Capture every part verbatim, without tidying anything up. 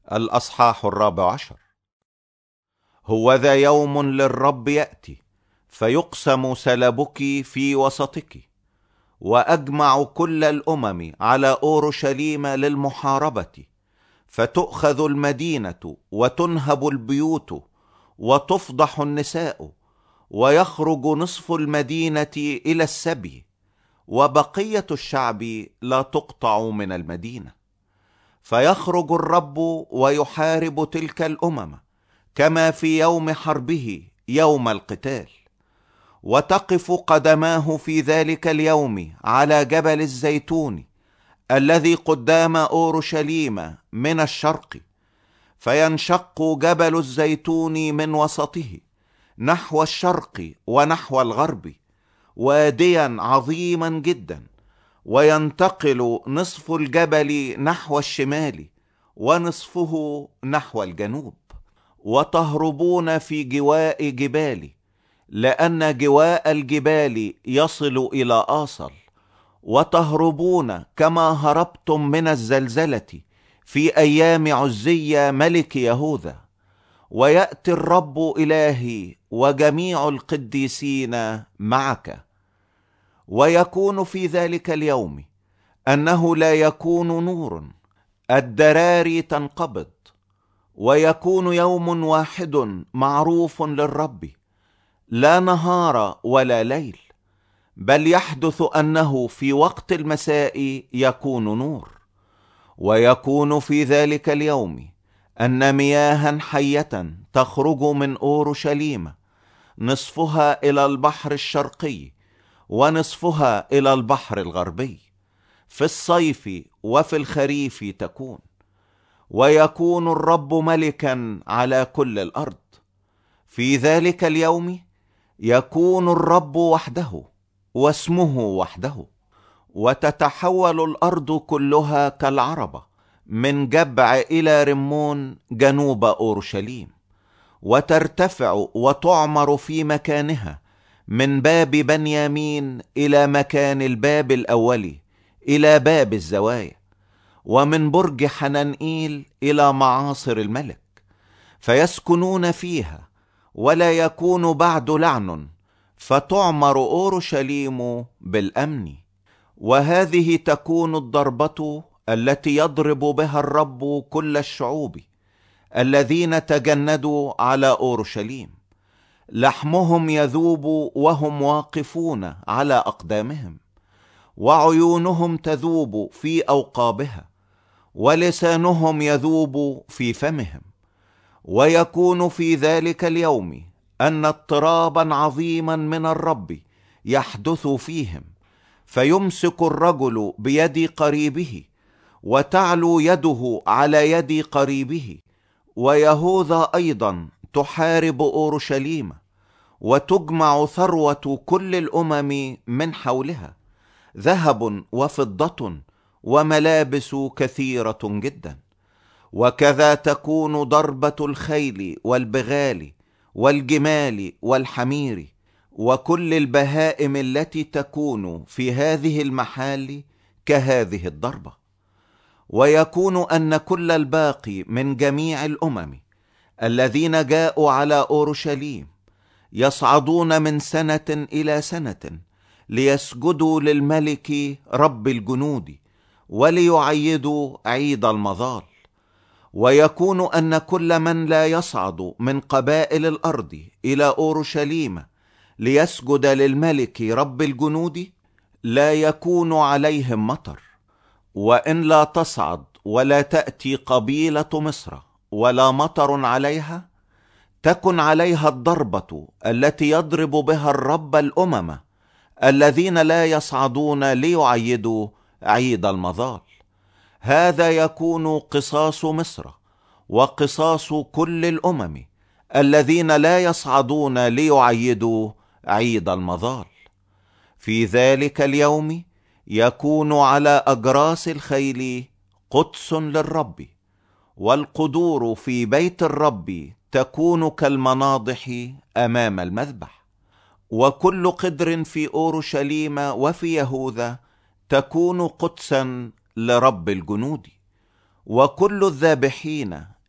الأصحاح الرابع عشر. هوذا يوم للرب يأتي، فيقسم سلبك في وسطك، وأجمع كل الأمم على أورشليم للمحاربة، فتؤخذ المدينة وتنهب البيوت وتفضح النساء، ويخرج نصف المدينة إلى السبي، وبقية الشعب لا تقطع من المدينة. فيخرج الرب ويحارب تلك الأمم كما في يوم حربه يوم القتال، وتقف قدماه في ذلك اليوم على جبل الزيتون الذي قدام أورشليم من الشرق، فينشق جبل الزيتون من وسطه نحو الشرق ونحو الغرب واديا عظيما جدا، وينتقل نصف الجبل نحو الشمال ونصفه نحو الجنوب، وتهربون في جواء جبال، لأن جواء الجبال يصل إلى آصل، وتهربون كما هربتم من الزلزلة في أيام عزية ملك يهوذا. ويأتي الرب إلهي وجميع القديسين معك. ويكون في ذلك اليوم أنه لا يكون نور، الدراري تنقبض، ويكون يوم واحد معروف للرب، لا نهار ولا ليل، بل يحدث أنه في وقت المساء يكون نور. ويكون في ذلك اليوم أن مياها حية تخرج من أورشليم، نصفها إلى البحر الشرقي ونصفها إلى البحر الغربي، في الصيف وفي الخريف تكون. ويكون الرب ملكا على كل الأرض. في ذلك اليوم يكون الرب وحده واسمه وحده، وتتحول الأرض كلها كالعربة من جبع إلى رمون جنوب أورشليم، وترتفع وتعمر في مكانها من باب بنيامين إلى مكان الباب الأولي إلى باب الزوايا، ومن برج حنانئيل إلى معاصر الملك، فيسكنون فيها ولا يكون بعد لعن، فتعمر أورشليم بالأمن. وهذه تكون الضربة التي يضرب بها الرب كل الشعوب الذين تجندوا على أورشليم، لحمهم يذوب وهم واقفون على أقدامهم، وعيونهم تذوب في أوقابها، ولسانهم يذوب في فمهم. ويكون في ذلك اليوم أن اضطرابا عظيما من الرب يحدث فيهم، فيمسك الرجل بيد قريبه، وتعلو يده على يد قريبه، ويهوذا أيضا تحارب أورشليم، وتجمع ثروة كل الأمم من حولها، ذهب وفضة وملابس كثيرة جدا. وكذا تكون ضربة الخيل والبغال والجمال والحمير وكل البهائم التي تكون في هذه المحال كهذه الضربة. ويكون أن كل الباقي من جميع الأمم الذين جاءوا على أورشليم يصعدون من سنة إلى سنة ليسجدوا للملك رب الجنود، وليعيدوا عيد المظال. ويكون أن كل من لا يصعد من قبائل الأرض إلى أورشليم ليسجد للملك رب الجنود لا يكون عليهم مطر. وإن لا تصعد ولا تأتي قبيلة مصر ولا مطر عليها، تكن عليها الضربة التي يضرب بها الرب الأمم الذين لا يصعدون ليعيدوا عيد المظال. هذا يكون قصاص مصر وقصاص كل الأمم الذين لا يصعدون ليعيدوا عيد المظال. في ذلك اليوم يكون على أجراس الخيل قدس للرب، والقدور في بيت الرب تكون كالمناضح أمام المذبح. وكل قدر في أورشليم وفي يهوذا تكون قدسا لرب الجنود. وكل الذابحين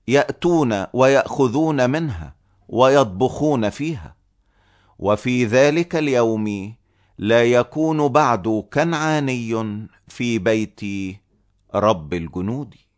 يأتون ويأخذون منها ويطبخون فيها، وفي ذلك اليوم لا يكون بعد كنعاني في بيت رب الجنود.